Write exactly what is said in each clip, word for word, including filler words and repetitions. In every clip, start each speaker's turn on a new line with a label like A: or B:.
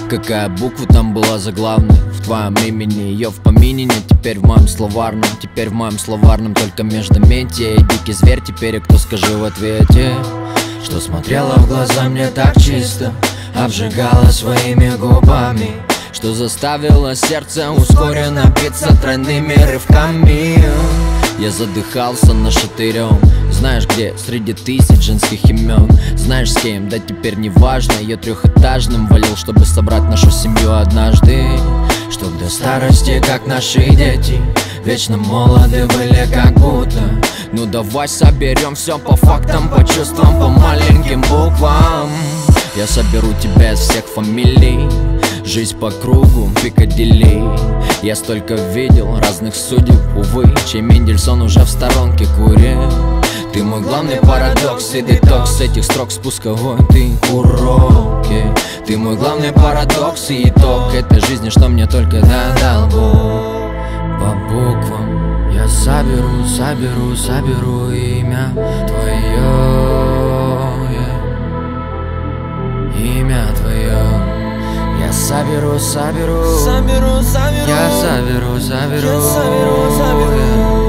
A: Какая буква там была заглавной в твоем имени? Ее в помине нет теперь в моем словарном. Теперь в моем словарном только междометие. И дикий зверь теперь, и кто, скажи в ответе? Что смотрела в глаза мне так чисто, обжигала своими губами, что заставило сердце ускоренно биться тройными рывками. Я задыхался нашатырем, знаешь где, среди тысяч женских имен. Знаешь с кем, да теперь не важно. Ее трехэтажным валил, чтобы собрать нашу семью однажды. Чтоб до старости, как наши дети, вечно молоды были как будто. Ну давай соберем все по фактам, по чувствам, по маленьким буквам. Я соберу тебя из всех фамилий, жизнь по кругу, Пикадилли. Я столько видел разных судеб, увы, чей Мендельсон уже в сторонке курил. Ты мой главный парадокс и детокс этих строк спусковой, ты уроки. Ты мой главный парадокс и итог этой жизни, что мне только додал Бог. По буквам я соберу, соберу, соберу имя твое, имя твое. Я соберу, соберу, соберу, соберу. Я соберу, соберу, я соберу, соберу.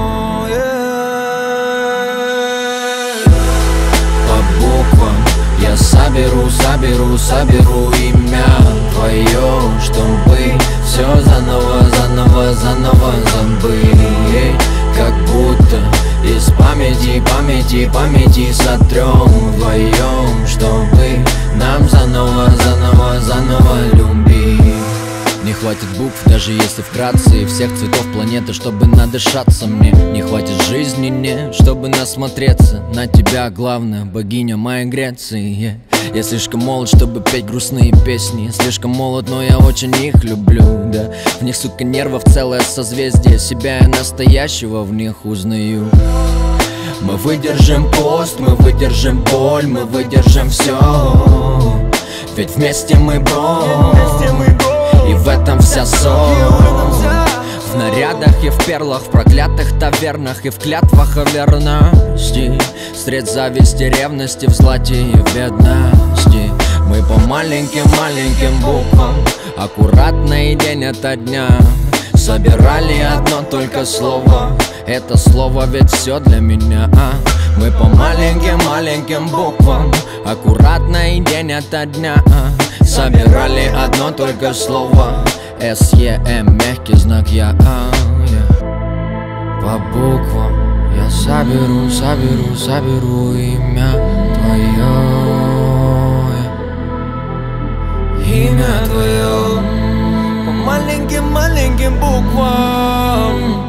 A: По буквам я соберу, соберу, соберу имя твое, чтобы все заново, заново, заново забыть. Как будто из памяти, памяти, памяти сотрем вдвоем, чтобы нам заново, заново, заново любить. Не хватит букв, даже если вкратце, и всех цветов планеты, чтобы надышаться мне. Не хватит жизни, не, чтобы насмотреться на тебя, главная богиня моей Греции. Я слишком молод, чтобы петь грустные песни. Слишком молод, но я очень их люблю, да. В них, сука, нервов целое созвездие. Себя и настоящего в них узнаю. Мы выдержим пост, мы выдержим боль, мы выдержим все. Ведь вместе мы бро, и в этом вся соль. В нарядах и в перлах, в проклятых тавернах и в клятвах о верности. Средь зависти, ревности, в злате и в бедности. Мы по маленьким-маленьким буквам, аккуратно и день ото дня, собирали одно только слово. Это слово ведь все для меня, а? Мы по маленьким-маленьким буквам, аккуратно и день ото дня, а? Собирали одно только слово. С, Е, М, мягкий знак я, а, я. По буквам я соберу, соберу, соберу имя твое, имя твое. По маленьким-маленьким буквам.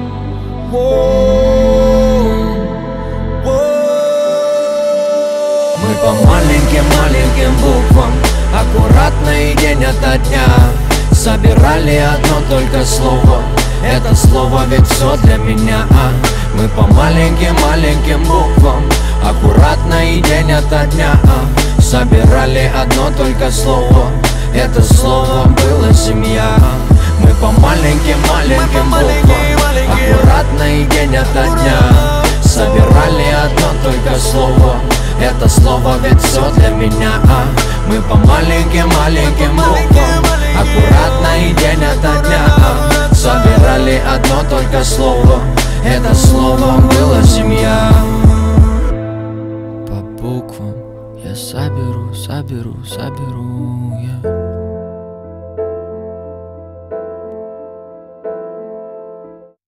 A: Мы по маленьким-маленьким буквам, аккуратно и день ото дня, собирали одно только слово. Это слово ведь все для меня, а? Мы по маленьким-маленьким буквам, аккуратно и день ото дня, а? Собирали одно только слово. Это слово было семья. Мы по маленьким-маленьким буквам, аккуратно и день ото дня, собирали одно только слово. Это слово ведь все для меня, а? Мы по маленьким-маленьким буквам, аккуратно и день ото дня, а? Собирали одно только слово. Это слово было семья. По буквам я соберу, соберу, соберу